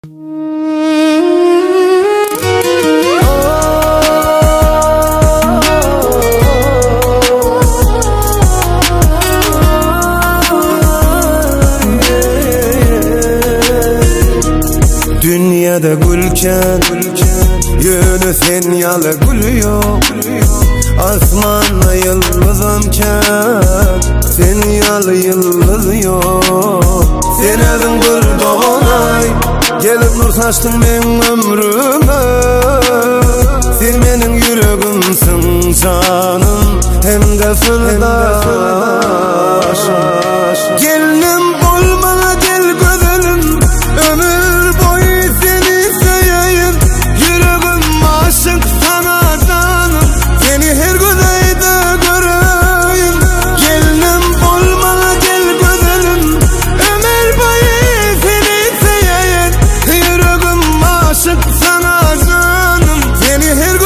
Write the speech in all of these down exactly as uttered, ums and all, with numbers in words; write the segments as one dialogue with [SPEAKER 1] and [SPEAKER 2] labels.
[SPEAKER 1] Dünyada gülken yönü sen yalı gülüyor. Asmanla yıldızımken sen yalı yıldız yok. Sen edin bir doğanay gelip nur saçtın benim ömrüme. Sen benim yüreğimsin canım hem de sırdaşım. Gelinim olma gel güzelim, ömür boyu seni seveyim. Yüreğim aşık sana canım, seni her güzeyde göreyim. Gelinim olma gel güzelim, ömür boyu seni seveyim. Yüreğim aşık sana canım, seni her güzeyde göreyim.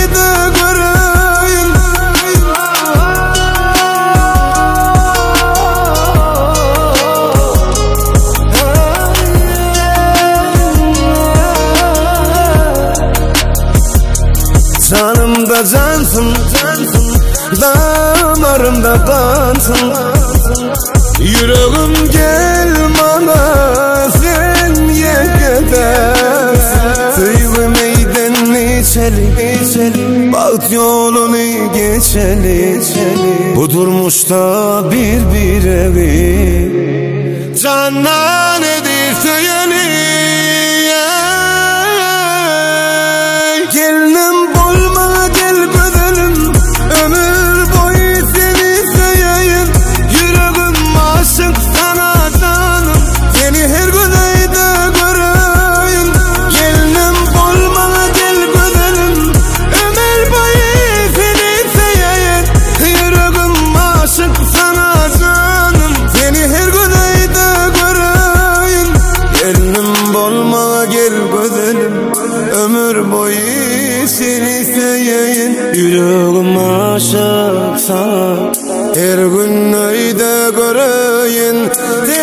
[SPEAKER 1] Canımda cansın, damarımda kansın. Yüreğim gel bana sen yekedersin. Sevgi meydanını içelim, bağıt yolunu geçelim. Bu durmuşta bir bir evi canan edirse yeni. Gelinim olma gel güzelim, ömür boyu seni seveyim. Yüreğim aşık sana canım, seni her güzeyde göreyim. Gelinim olma gel güzelim, ömür boyu seni seveyim. Yüreğim aşık sana canım, seni her güzeyde göreyim. Gelinim olma gel güzelim, ömür boyu seni seveyim. Yüreğim aşık sana her gün öyle göreyim.